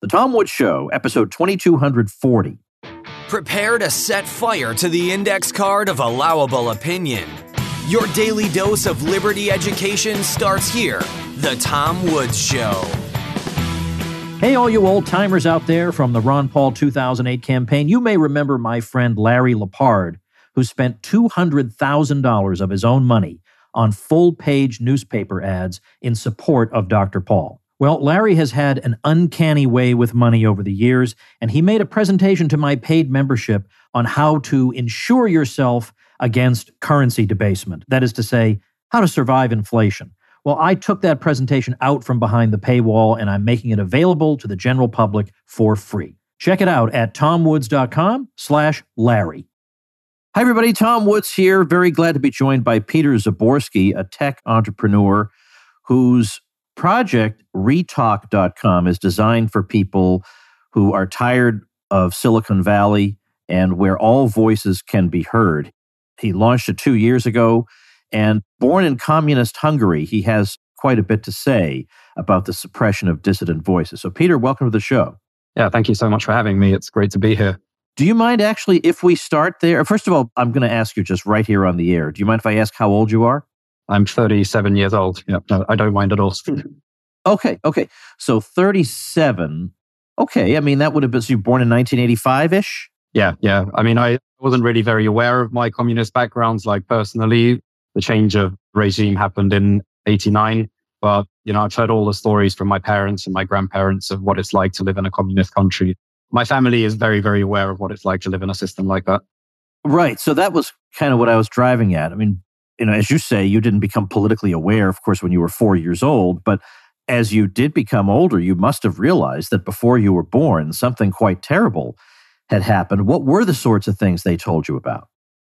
The Tom Woods Show, episode 2240. Prepare to set fire to the index card of allowable opinion. Your daily dose of liberty education starts here. The Tom Woods Show. Hey, all you old-timers out there from the Ron Paul 2008 campaign, you may remember my friend Larry Lepard, who spent $200,000 of his own money on full-page newspaper ads in support of Dr. Paul. Well, Larry has had an uncanny way with money over the years, and he made a presentation to my paid membership on how to insure yourself against currency debasement. That is to say, how to survive inflation. Well, I took that presentation out from behind the paywall, and I'm making it available to the general public for free. Check it out at tomwoods.com/Larry. Hi, everybody. Tom Woods here. Very glad to be joined by Peter Zaborski, a tech entrepreneur whose project, Retalk.com, is designed for people who are tired of Silicon Valley and where all voices can be heard. He launched it 2 years ago, and born in communist Hungary, he has quite a bit to say about the suppression of dissident voices. So, Peter, welcome to the show. Yeah, thank you so much for having me. It's great to be here. Do you mind actually if we start there? First of all, I'm going to ask you just right here on the air. Do you mind if I ask how old you are? I'm 37 years old. Yeah, no, I don't mind at all. Okay. So 37. Okay, I mean, that would have been, so you were born in 1985-ish? Yeah. I mean, I wasn't really very aware of my communist backgrounds, like personally. The change of regime happened in 89. But, I've heard all the stories from my parents and my grandparents of what it's like to live in a communist country. My family is very, very aware of what it's like to live in a system like that. Right. So that was kind of what I was driving at. I mean, as you say, you didn't become politically aware, of course, when you were 4 years old. But as you did become older, you must have realized that before you were born, something quite terrible had happened. What were the sorts of things they told you about?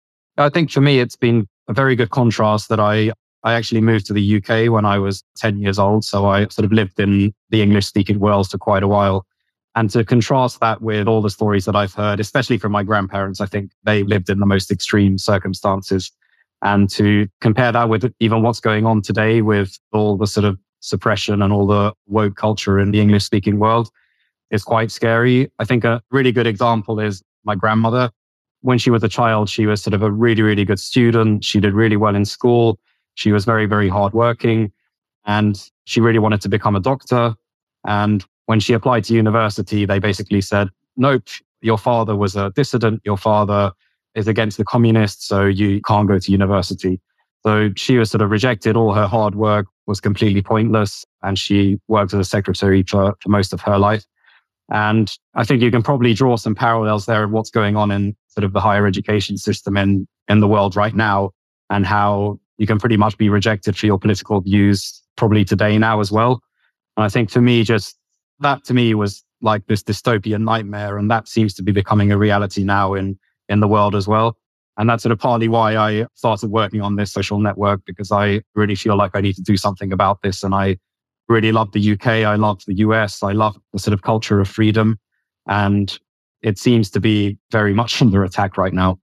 I think for me, it's been a very good contrast that I actually moved to the UK when I was 10 years old. So I sort of lived in the English-speaking world for quite a while. And to contrast that with all the stories that I've heard, especially from my grandparents, I think they lived in the most extreme circumstances. And to compare that with even what's going on today with all the sort of suppression and all the woke culture in the English-speaking world is quite scary. I think a really good example is my grandmother. When she was a child, she was sort of a really, really good student. She did really well in school. She was very, very hardworking. And she really wanted to become a doctor. And when she applied to university, they basically said, nope, your father was a dissident. Your father is against the communists, so you can't go to university. So she was sort of rejected. All her hard work was completely pointless. And she worked as a secretary for most of her life. And I think you can probably draw some parallels there of what's going on in sort of the higher education system in the world right now, and how you can pretty much be rejected for your political views probably today now as well. And I think for me, just that to me was like this dystopian nightmare. And that seems to be becoming a reality now in the world as well. And that's sort of partly why I started working on this social network, because I really feel like I need to do something about this. And I really love the UK. I love the US. I love the sort of culture of freedom. And it seems to be very much under attack right now.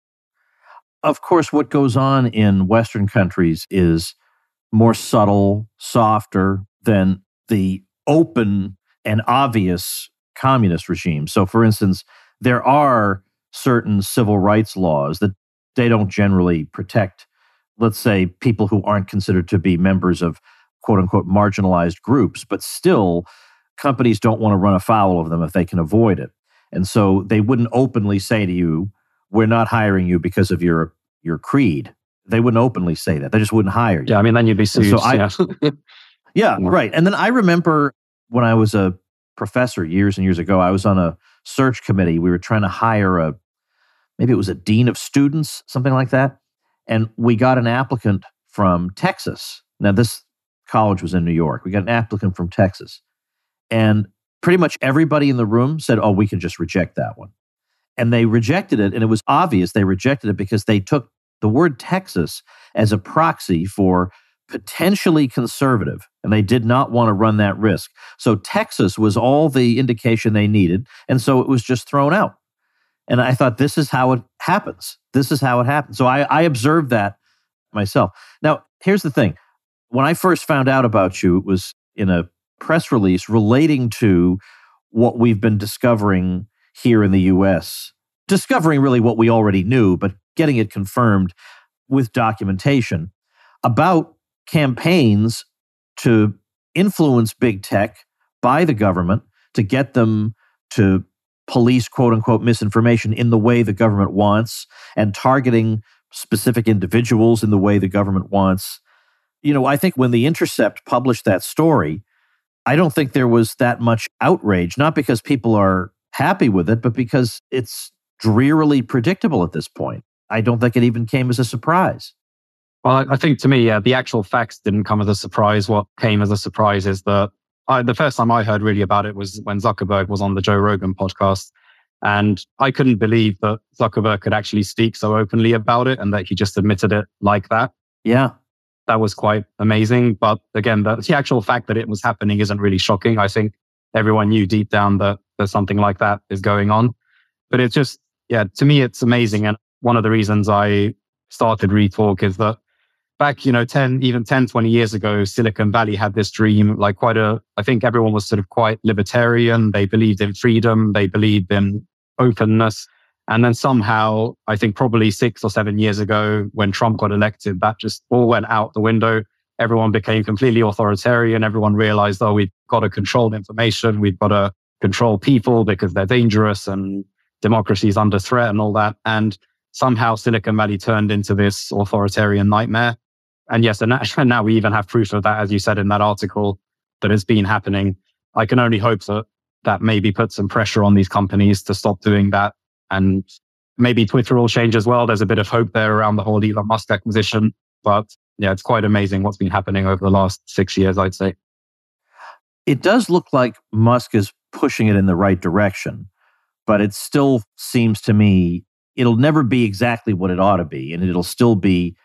Of course, what goes on in Western countries is more subtle, softer than the open and obvious communist regime. So, for instance, there are certain civil rights laws that they don't generally protect, let's say, people who aren't considered to be members of quote-unquote marginalized groups, but still companies don't want to run afoul of them if they can avoid it. And so they wouldn't openly say to you, we're not hiring you because of your creed. They wouldn't openly say that. They just wouldn't hire you. Yeah, I mean, then you'd be sued. So yeah, right. And then I remember when I was a professor years and years ago, I was on a search committee. We were trying to hire maybe it was a dean of students, something like that. And we got an applicant from Texas. Now, this college was in New York. We got an applicant from Texas. And pretty much everybody in the room said, oh, we can just reject that one. And they rejected it. And it was obvious they rejected it because they took the word Texas as a proxy for potentially conservative. And they did not want to run that risk. So Texas was all the indication they needed. And so it was just thrown out. And I thought, this is how it happens. This is how it happens. So I observed that myself. Now, here's the thing. When I first found out about you, it was in a press release relating to what we've been discovering here in the US, discovering really what we already knew, but getting it confirmed with documentation about campaigns to influence big tech by the government to get them to police quote unquote misinformation in the way the government wants and targeting specific individuals in the way the government wants. I think when The Intercept published that story, I don't think there was that much outrage, not because people are happy with it, but because it's drearily predictable at this point. I don't think it even came as a surprise. Well, I think to me, the actual facts didn't come as a surprise. What came as a surprise is that the first time I heard really about it was when Zuckerberg was on the Joe Rogan podcast. And I couldn't believe that Zuckerberg could actually speak so openly about it and that he just admitted it like that. Yeah. That was quite amazing. But again, the actual fact that it was happening isn't really shocking. I think everyone knew deep down that something like that is going on. But it's just, to me, it's amazing. And one of the reasons I started Retalk is that back, 10, 20 years ago, Silicon Valley had this dream, I think everyone was sort of quite libertarian. They believed in freedom. They believed in openness. And then somehow, I think probably 6 or 7 years ago, when Trump got elected, that just all went out the window. Everyone became completely authoritarian. Everyone realized, we've got to control information. We've got to control people because they're dangerous and democracy is under threat and all that. And somehow Silicon Valley turned into this authoritarian nightmare. And yes, and now we even have proof of that, as you said in that article, that it's been happening. I can only hope that maybe put some pressure on these companies to stop doing that. And maybe Twitter will change as well. There's a bit of hope there around the whole Elon Musk acquisition. But it's quite amazing what's been happening over the last 6 years, I'd say. It does look like Musk is pushing it in the right direction, but it still seems to me it'll never be exactly what it ought to be, and it'll still be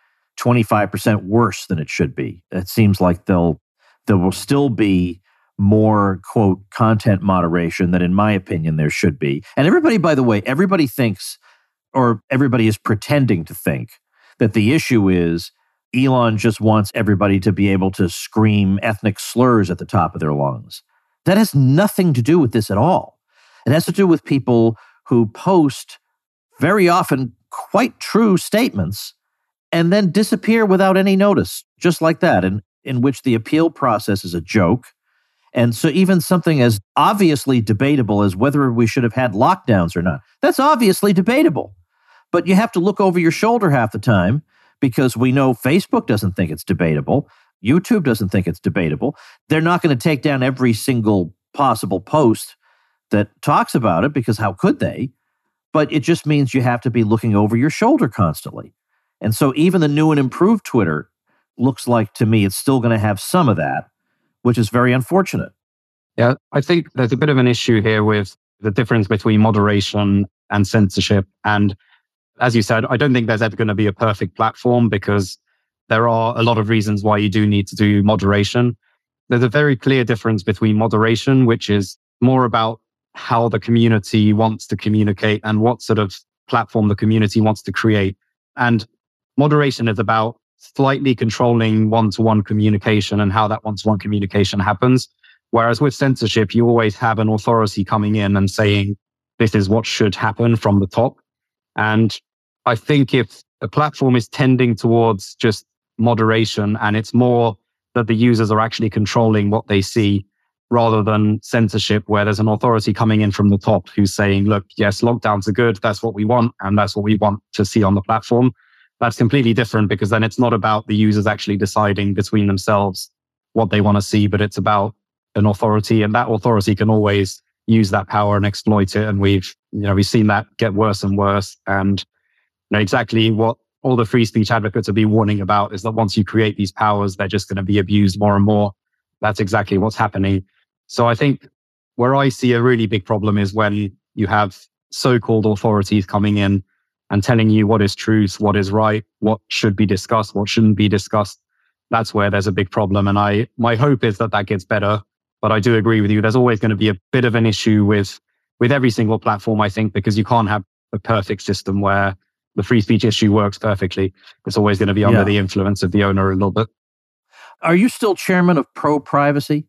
25% worse than it should be. It seems like there will still be more, quote, content moderation than, in my opinion, there should be. And everybody, by the way, everybody thinks, or everybody is pretending to think, that the issue is Elon just wants everybody to be able to scream ethnic slurs at the top of their lungs. That has nothing to do with this at all. It has to do with people who post very often quite true statements and then disappear without any notice, just like that, in which the appeal process is a joke. And so even something as obviously debatable as whether we should have had lockdowns or not, that's obviously debatable. But you have to look over your shoulder half the time because we know Facebook doesn't think it's debatable. YouTube doesn't think it's debatable. They're not going to take down every single possible post that talks about it because how could they? But it just means you have to be looking over your shoulder constantly. And so even the new and improved Twitter looks like, to me, it's still going to have some of that, which is very unfortunate. Yeah, I think there's a bit of an issue here with the difference between moderation and censorship. And as you said, I don't think there's ever going to be a perfect platform because there are a lot of reasons why you do need to do moderation. There's a very clear difference between moderation, which is more about how the community wants to communicate and what sort of platform the community wants to create. And moderation is about slightly controlling one-to-one communication and how that one-to-one communication happens. Whereas with censorship, you always have an authority coming in and saying, this is what should happen from the top. And I think if a platform is tending towards just moderation and it's more that the users are actually controlling what they see rather than censorship, where there's an authority coming in from the top who's saying, look, yes, lockdowns are good. That's what we want. And that's what we want to see on the platform. That's completely different because then it's not about the users actually deciding between themselves what they want to see, but it's about an authority, and that authority can always use that power and exploit it. And we've seen that get worse and worse. And exactly what all the free speech advocates have been warning about is that once you create these powers, they're just going to be abused more and more. That's exactly what's happening. So I think where I see a really big problem is when you have so-called authorities coming in and telling you what is truth, what is right, what should be discussed, what shouldn't be discussed. That's where there's a big problem. And my hope is that gets better. But I do agree with you. There's always going to be a bit of an issue with every single platform, I think, because you can't have a perfect system where the free speech issue works perfectly. It's always going to be under the influence of the owner a little bit. Are you still chairman of Pro Privacy?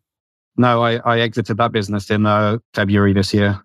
No, I exited that business in February this year.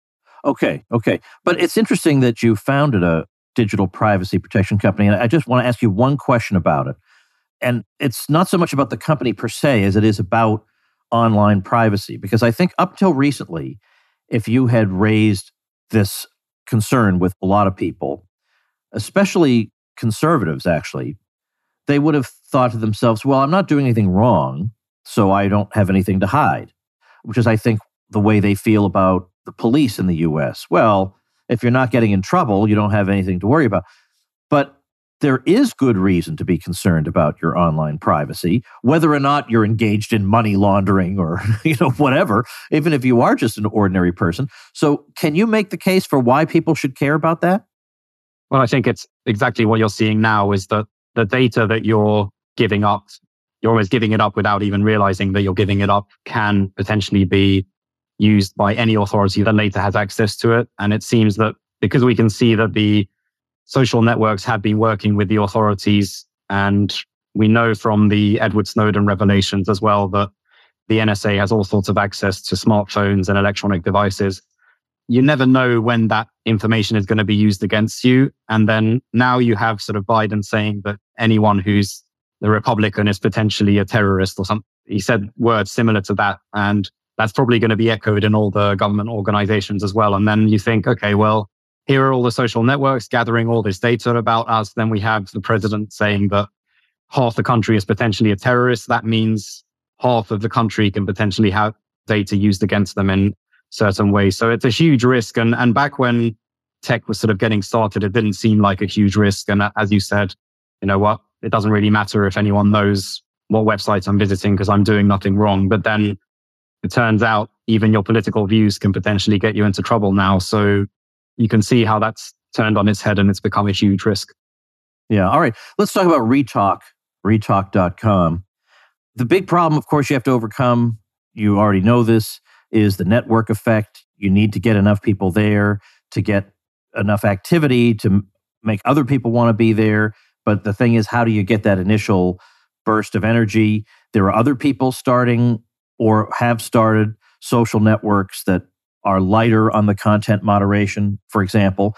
Okay. But it's interesting that you founded a digital privacy protection company. And I just want to ask you one question about it. And it's not so much about the company per se as it is about online privacy. Because I think up till recently, if you had raised this concern with a lot of people, especially conservatives actually, they would have thought to themselves, well, I'm not doing anything wrong, so I don't have anything to hide, which is, I think, the way they feel about the police in the US. Well, if you're not getting in trouble, you don't have anything to worry about. But there is good reason to be concerned about your online privacy, whether or not you're engaged in money laundering or whatever, even if you are just an ordinary person. So can you make the case for why people should care about that? Well, I think it's exactly what you're seeing now is that the data that you're giving up, you're always giving it up without even realizing that you're giving it up, can potentially be used by any authority that later has access to it. And it seems that because we can see that the social networks have been working with the authorities, and we know from the Edward Snowden revelations as well that the NSA has all sorts of access to smartphones and electronic devices. You never know when that information is going to be used against you. And then now you have sort of Biden saying that anyone who's the Republican is potentially a terrorist or something. He said words similar to that. And that's probably going to be echoed in all the government organizations as well. And then you think, okay, well, here are all the social networks gathering all this data about us. Then we have the president saying that half the country is potentially a terrorist. That means half of the country can potentially have data used against them in certain ways. So it's a huge risk. And back when tech was sort of getting started, it didn't seem like a huge risk. And as you said, you know what? It doesn't really matter if anyone knows what websites I'm visiting because I'm doing nothing wrong. But then it turns out even your political views can potentially get you into trouble now. So you can see how that's turned on its head and it's become a huge risk. Yeah. All right. Let's talk about Retalk, retalk.com. The big problem, of course, you have to overcome, you already know this, is the network effect. You need to get enough people there to get enough activity to make other people want to be there. But the thing is, how do you get that initial burst of energy? There are other people starting or have started social networks that are lighter on the content moderation, for example.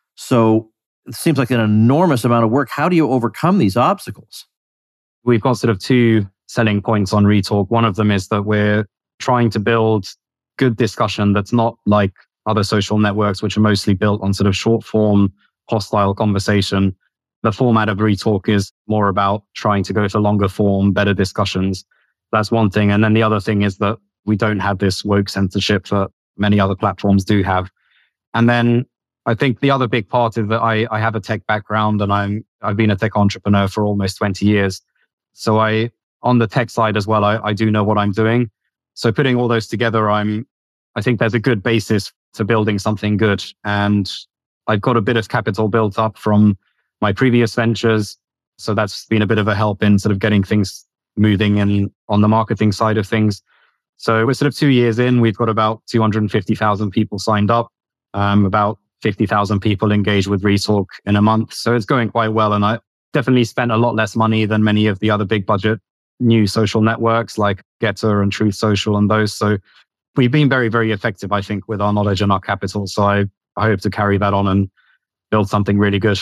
So it seems like an enormous amount of work. How do you overcome these obstacles? We've got sort of two selling points on Retalk. One of them is that we're trying to build good discussion that's not like other social networks, which are mostly built on sort of short form, hostile conversation. The format of Retalk is more about trying to go to longer form, better discussions. That's one thing. And then the other thing is that we don't have this woke censorship that many other platforms do have. And then I think the other big part is that I have a tech background and I've been a tech entrepreneur for almost 20 years. So on the tech side as well, I do know what I'm doing. So putting all those together, I think there's a good basis to building something good. And I've got a bit of capital built up from my previous ventures. So that's been a bit of a help in sort of getting things moving and on the marketing side of things. So we're sort of 2 years in, we've got about 250,000 people signed up, about 50,000 people engaged with Retalk in a month. So it's going quite well. And I definitely spent a lot less money than many of the other big budget new social networks like Getter and Truth Social and those. So we've been very, very effective, I think, with our knowledge and our capital. So I hope to carry that on and build something really good.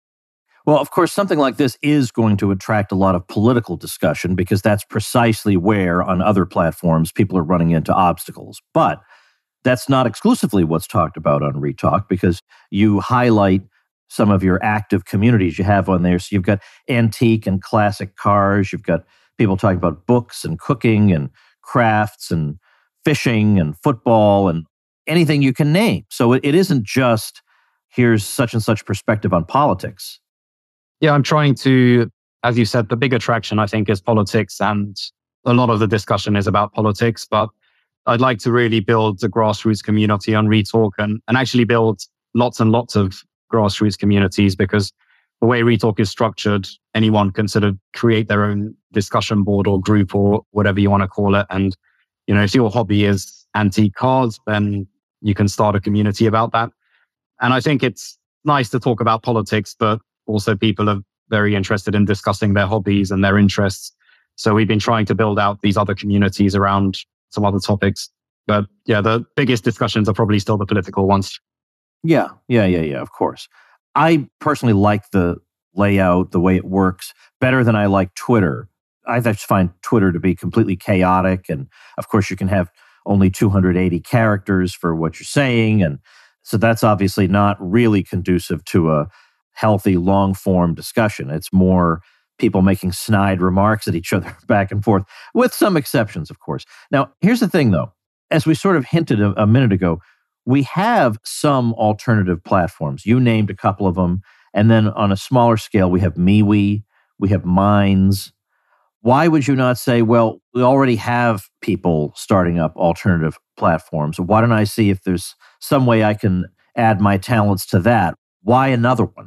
Well, of course, something like this is going to attract a lot of political discussion because that's precisely where, on other platforms, people are running into obstacles. But that's not exclusively what's talked about on Retalk because you highlight some of your active communities you have on there. So you've got antique and classic cars. You've got people talking about books and cooking and crafts and fishing and football and anything you can name. So it isn't just, here's such and such perspective on politics. Yeah, I'm trying to, as you said, the big attraction, I think, is politics. And a lot of the discussion is about politics. But I'd like to really build a grassroots community on Retalk and actually build lots and lots of grassroots communities, because the way Retalk is structured, anyone can sort of create their own discussion board or group or whatever you want to call it. And, you know, if your hobby is antique cars, then you can start a community about that. And I think it's nice to talk about politics, but also people are very interested in discussing their hobbies and their interests. So we've been trying to build out these other communities around some other topics. But yeah, the biggest discussions are probably still the political ones. Yeah, of course. I personally like the layout, the way it works, better than I like Twitter. I just find Twitter to be completely chaotic. And of course, you can have only 280 characters for what you're saying. And so that's obviously not really conducive to a healthy, long-form discussion. It's more people making snide remarks at each other back and forth, with some exceptions, of course. Now, here's the thing, though. As we sort of hinted a minute ago, we have some alternative platforms. You named a couple of them. And then on a smaller scale, we have MeWe, we have Minds. Why would you not say, well, we already have people starting up alternative platforms. Why don't I see if there's some way I can add my talents to that? Why another one?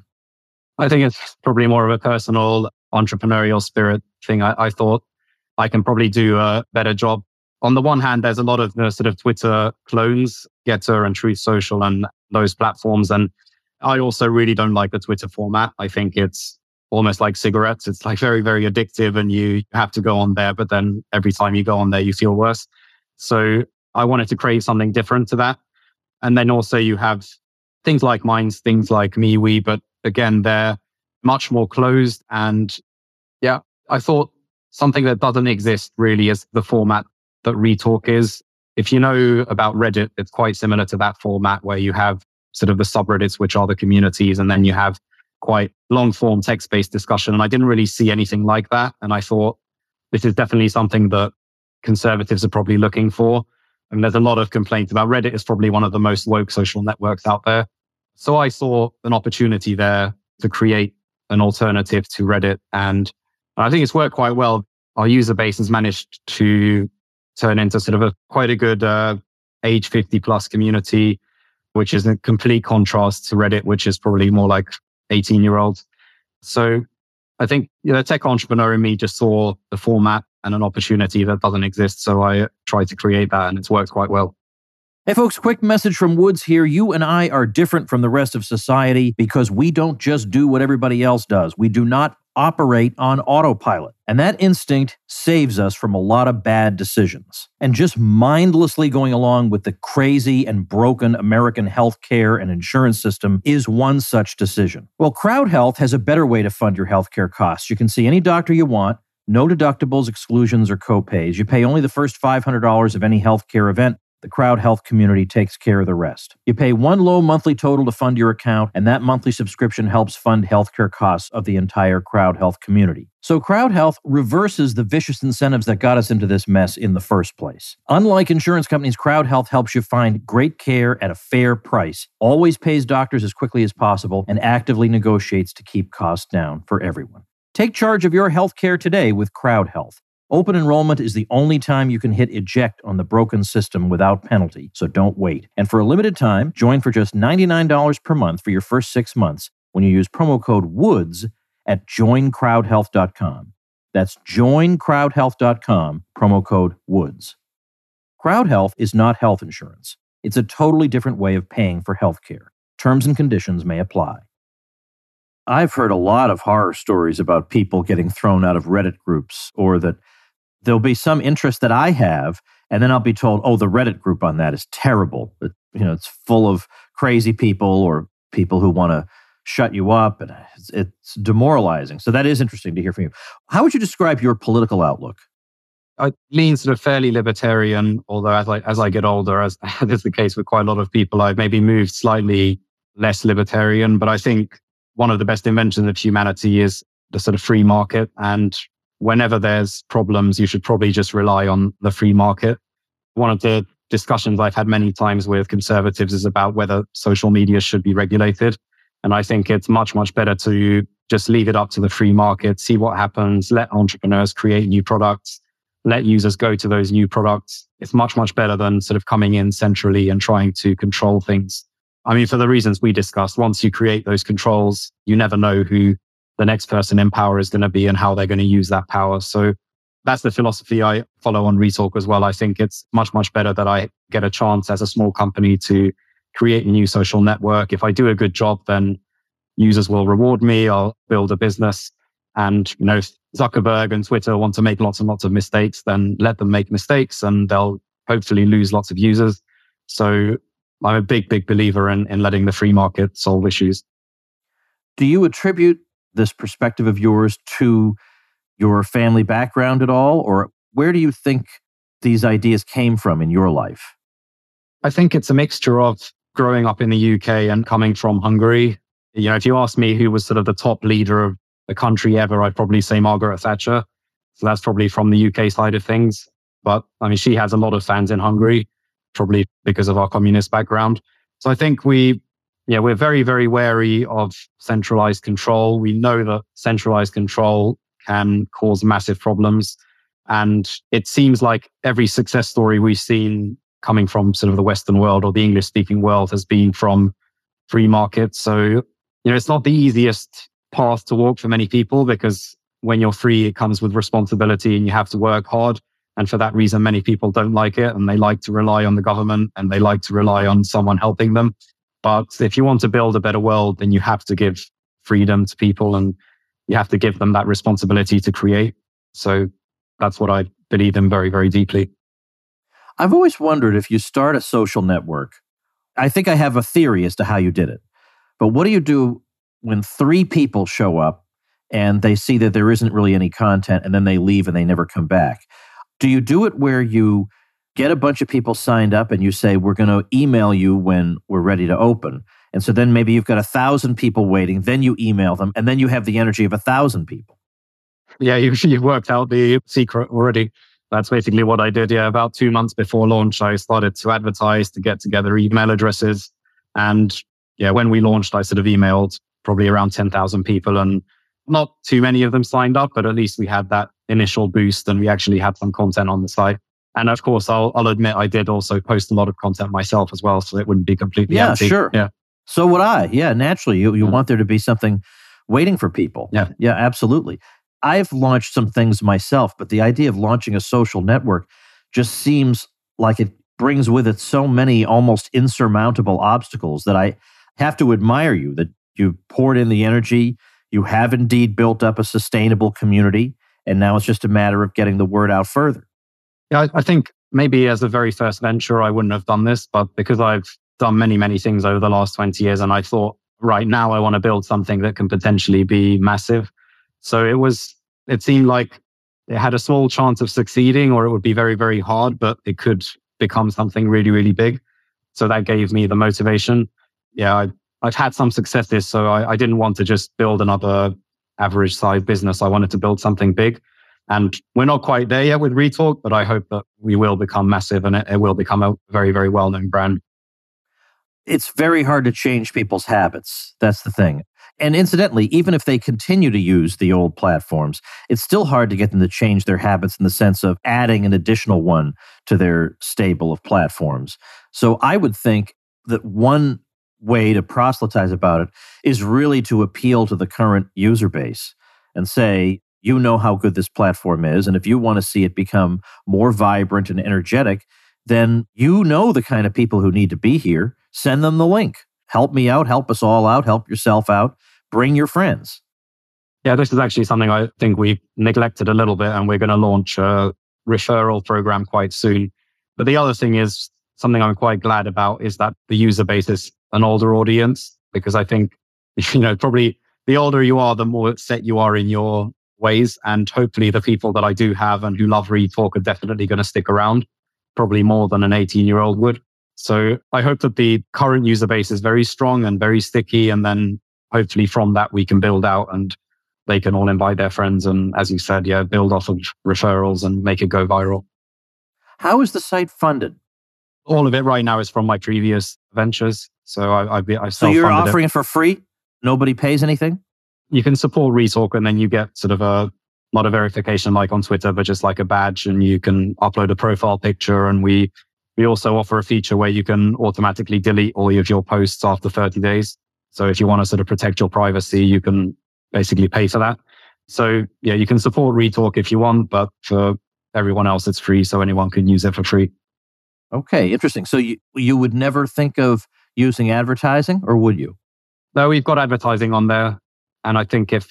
I think it's probably more of a personal entrepreneurial spirit thing. I thought I can probably do a better job. On the one hand, there's a lot of the sort of Twitter clones, Getter and Truth Social and those platforms. And I also really don't like the Twitter format. I think it's almost like cigarettes. It's like very, very addictive and you have to go on there. But then every time you go on there, you feel worse. So I wanted to create something different to that. And then also you have things like Minds, things like MeWe, but again, they're much more closed. And yeah, I thought something that doesn't exist really is the format that Retalk is. If you know about Reddit, it's quite similar to that format where you have sort of the subreddits, which are the communities, and then you have quite long form text-based discussion. And I didn't really see anything like that. And I thought this is definitely something that conservatives are probably looking for. And there's a lot of complaints about Reddit. It's probably one of the most woke social networks out there. So I saw an opportunity there to create an alternative to Reddit. And I think it's worked quite well. Our user base has managed to turn into sort of quite a good age 50 plus community, which is a complete contrast to Reddit, which is probably more like 18-year-olds. So I think the tech entrepreneur in me just saw the format and an opportunity that doesn't exist. So I tried to create that and it's worked quite well. Hey folks, quick message from Woods here. You and I are different from the rest of society because we don't just do what everybody else does. We do not operate on autopilot. And that instinct saves us from a lot of bad decisions. And just mindlessly going along with the crazy and broken American healthcare and insurance system is one such decision. Well, Crowd Health has a better way to fund your healthcare costs. You can see any doctor you want, no deductibles, exclusions, or copays. You pay only the first $500 of any healthcare event. The Crowd Health community takes care of the rest. You pay one low monthly total to fund your account, and that monthly subscription helps fund healthcare costs of the entire Crowd Health community. So Crowd Health reverses the vicious incentives that got us into this mess in the first place. Unlike insurance companies, Crowd Health helps you find great care at a fair price, always pays doctors as quickly as possible, and actively negotiates to keep costs down for everyone. Take charge of your healthcare today with Crowd Health. Open enrollment is the only time you can hit eject on the broken system without penalty, so don't wait. And for a limited time, join for just $99 per month for your first 6 months when you use promo code WOODS at joincrowdhealth.com. That's joincrowdhealth.com, promo code WOODS. Crowd Health is not health insurance. It's a totally different way of paying for healthcare. Terms and conditions may apply. I've heard a lot of horror stories about people getting thrown out of Reddit groups, or that there'll be some interest that I have, and then I'll be told, oh, the Reddit group on that is terrible. It's full of crazy people or people who want to shut you up, and it's demoralizing. So that is interesting to hear from you. How would you describe your political outlook? I lean sort of fairly libertarian, although as I get older, as is the case with quite a lot of people, I've maybe moved slightly less libertarian. But I think one of the best inventions of humanity is the sort of free market. And whenever there's problems, you should probably just rely on the free market. One of the discussions I've had many times with conservatives is about whether social media should be regulated. And I think it's much, much better to just leave it up to the free market, see what happens, let entrepreneurs create new products, let users go to those new products. It's much, much better than sort of coming in centrally and trying to control things. I mean, for the reasons we discussed, once you create those controls, you never know who the next person in power is going to be and how they're going to use that power. So that's the philosophy I follow on Retalk as well. I think it's much, much better that I get a chance as a small company to create a new social network. If I do a good job, then users will reward me. I'll build a business. And, if Zuckerberg and Twitter want to make lots and lots of mistakes, then let them make mistakes and they'll hopefully lose lots of users. So I'm a big, big believer in letting the free market solve issues. Do you attribute this perspective of yours to your family background at all? Or where do you think these ideas came from in your life? I think it's a mixture of growing up in the UK and coming from Hungary. You know, if you ask me who was sort of the top leader of the country ever, I'd probably say Margaret Thatcher. So that's probably from the UK side of things. But I mean, she has a lot of fans in Hungary, probably because of our communist background. So I think we're very, very wary of centralized control. We know that centralized control can cause massive problems. And it seems like every success story we've seen coming from sort of the Western world or the English speaking world has been from free markets. So, you know, it's not the easiest path to walk for many people, because when you're free, it comes with responsibility and you have to work hard. And for that reason, many people don't like it, and they like to rely on the government and they like to rely on someone helping them. But if you want to build a better world, then you have to give freedom to people and you have to give them that responsibility to create. So that's what I believe in very, very deeply. I've always wondered, if you start a social network, I think I have a theory as to how you did it. But what do you do when 3 people show up and they see that there isn't really any content and then they leave and they never come back? Do you do it where you get a bunch of people signed up and you say, we're going to email you when we're ready to open? And so then maybe you've got 1,000 people waiting, then you email them, and then you have the energy of 1,000 people. Yeah, you've worked out the secret already. That's basically what I did. Yeah, about 2 months before launch, I started to advertise, to get together email addresses. And yeah, when we launched, I sort of emailed probably around 10,000 people, and not too many of them signed up, but at least we had that initial boost and we actually had some content on the site. And of course, I'll admit I did also post a lot of content myself as well, so it wouldn't be completely empty. Sure. Yeah. So would I. Yeah, naturally, you want there to be something waiting for people. Yeah, absolutely. I've launched some things myself, but the idea of launching a social network just seems like it brings with it so many almost insurmountable obstacles that I have to admire you, that you poured in the energy, you have indeed built up a sustainable community, and now it's just a matter of getting the word out further. Yeah, I think maybe as a very first venture, I wouldn't have done this, but because I've done many, many things over the last 20 years, and I thought, right now I want to build something that can potentially be massive. So it seemed like it had a small chance of succeeding, or it would be very, very hard, but it could become something really, really big. So that gave me the motivation. Yeah, I've had some successes, so I didn't want to just build another average size business. I wanted to build something big. And we're not quite there yet with Retalk, but I hope that we will become massive and it will become a very, very well-known brand. It's very hard to change people's habits. That's the thing. And incidentally, even if they continue to use the old platforms, it's still hard to get them to change their habits in the sense of adding an additional one to their stable of platforms. So I would think that one way to proselytize about it is really to appeal to the current user base and say, you know how good this platform is, and if you want to see it become more vibrant and energetic, then you know the kind of people who need to be here. Send them the link. Help me out, help us all out, help yourself out, bring your friends. Yeah, this is actually something I think we neglected a little bit, and we're going to launch a referral program quite soon. But the other thing is, something I'm quite glad about, is that the user base is an older audience, because I think, probably the older you are, the more set you are in your ways. And hopefully the people that I do have and who love Retalk are definitely going to stick around, probably more than an 18-year-old would. So I hope that the current user base is very strong and very sticky. And then hopefully from that, we can build out and they can all invite their friends. And as you said, build off of referrals and make it go viral. How is the site funded? All of it right now is from my previous ventures. So I So you're offering it for free? Nobody pays anything? You can support Retalk and then you get sort of not a verification like on Twitter, but just like a badge, and you can upload a profile picture. And we also offer a feature where you can automatically delete all of your posts after 30 days. So if you want to sort of protect your privacy, you can basically pay for that. So yeah, you can support Retalk if you want, but for everyone else, it's free. So anyone can use it for free. Okay, interesting. So you would never think of using advertising, or would you? No, we've got advertising on there. And I think it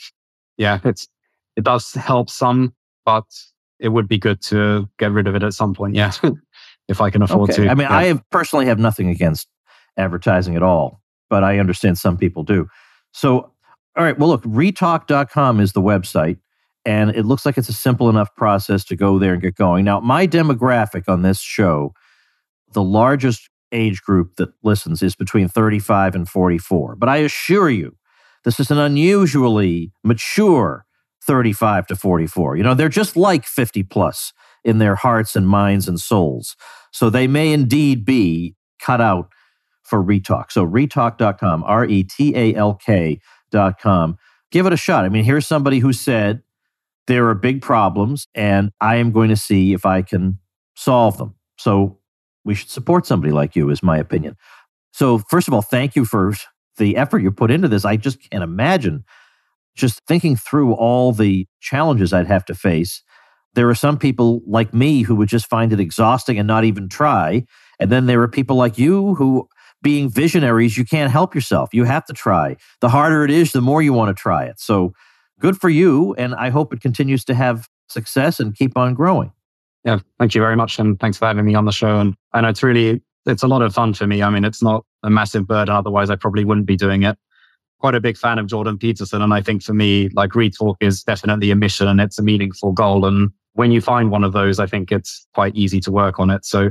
does help some, but it would be good to get rid of it at some point. Yeah. if I can afford to. I mean, I personally have nothing against advertising at all, but I understand some people do. So, all right, well, look, retalk.com is the website, and it looks like it's a simple enough process to go there and get going. Now, my demographic on this show, the largest age group that listens is between 35 and 44. But I assure you, this is an unusually mature 35 to 44. You know, they're just like 50 plus in their hearts and minds and souls. So they may indeed be cut out for Retalk. So retalk.com, retalk.com. Give it a shot. I mean, here's somebody who said there are big problems and I am going to see if I can solve them. So we should support somebody like you, is my opinion. So first of all, thank you for the effort you put into this. I just can't imagine just thinking through all the challenges I'd have to face. There are some people like me who would just find it exhausting and not even try. And then there are people like you who, being visionaries, you can't help yourself. You have to try. The harder it is, the more you want to try it. So good for you. And I hope it continues to have success and keep on growing. Yeah, thank you very much. And thanks for having me on the show. And it's a lot of fun for me. I mean, it's not a massive burden. Otherwise, I probably wouldn't be doing it. Quite a big fan of Jordan Peterson. And I think for me, like, Retalk is definitely a mission and it's a meaningful goal. And when you find one of those, I think it's quite easy to work on it. So,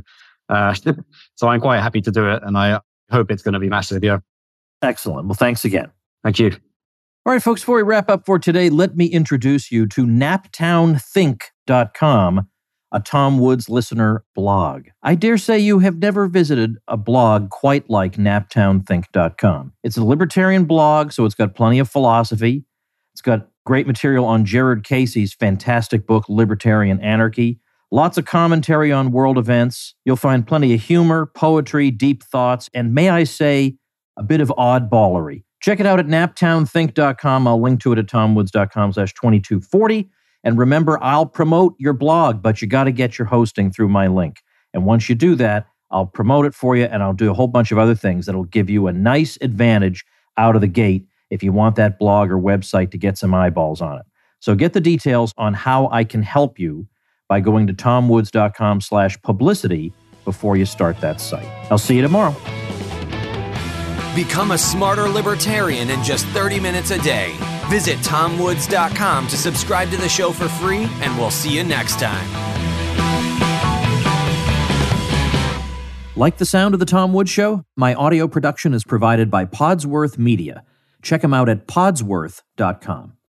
so I'm quite happy to do it. And I hope it's going to be massive. Yeah. Excellent. Well, thanks again. Thank you. All right, folks, before we wrap up for today, let me introduce you to naptownthink.com, a Tom Woods listener blog. I dare say you have never visited a blog quite like naptownthink.com. It's a libertarian blog, so it's got plenty of philosophy. It's got great material on Jared Casey's fantastic book, Libertarian Anarchy. Lots of commentary on world events. You'll find plenty of humor, poetry, deep thoughts, and may I say, a bit of oddballery. Check it out at naptownthink.com. I'll link to it at tomwoods.com/2240. And remember, I'll promote your blog, but you got to get your hosting through my link. And once you do that, I'll promote it for you, and I'll do a whole bunch of other things that'll give you a nice advantage out of the gate if you want that blog or website to get some eyeballs on it. So get the details on how I can help you by going to tomwoods.com/publicity before you start that site. I'll see you tomorrow. Become a smarter libertarian in just 30 minutes a day. Visit tomwoods.com to subscribe to the show for free, and we'll see you next time. Like the sound of The Tom Woods Show? My audio production is provided by Podsworth Media. Check them out at podsworth.com.